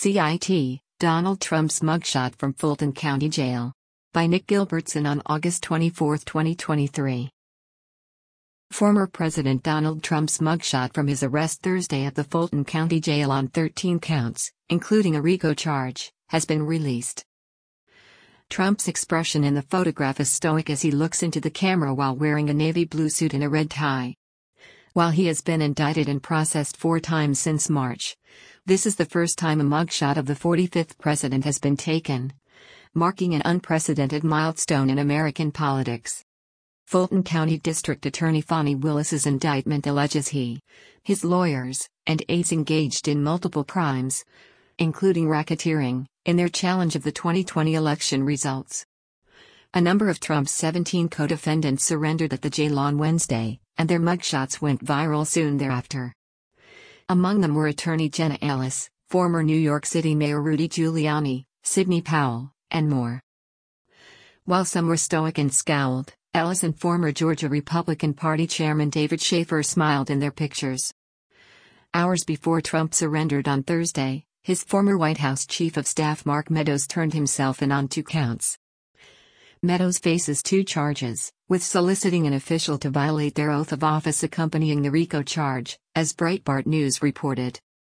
CIT, Donald Trump's mugshot from Fulton County Jail. By Nick Gilbertson on August 24, 2023. Former President Donald Trump's mugshot from his arrest Thursday at the Fulton County Jail on 13 counts, including a RICO charge, has been released. Trump's expression in the photograph is stoic as he looks into the camera while wearing a navy blue suit and a red tie. While he has been indicted and processed 4 times since March, this is the first time a mugshot of the 45th president has been taken, marking an unprecedented milestone in American politics. Fulton County District Attorney Fani Willis's indictment alleges he, his lawyers, and aides engaged in multiple crimes, including racketeering, in their challenge of the 2020 election results. A number of Trump's 17 co-defendants surrendered at the jail on Wednesday, and their mugshots went viral soon thereafter. Among them were attorney Jenna Ellis, former New York City Mayor Rudy Giuliani, Sidney Powell, and more. While some were stoic and scowled, Ellis and former Georgia Republican Party Chairman David Shafer smiled in their pictures. Hours before Trump surrendered on Thursday, his former White House Chief of Staff Mark Meadows turned himself in on 2 counts. Meadows faces 2 charges, with soliciting an official to violate their oath of office accompanying the RICO charge, as Breitbart News reported.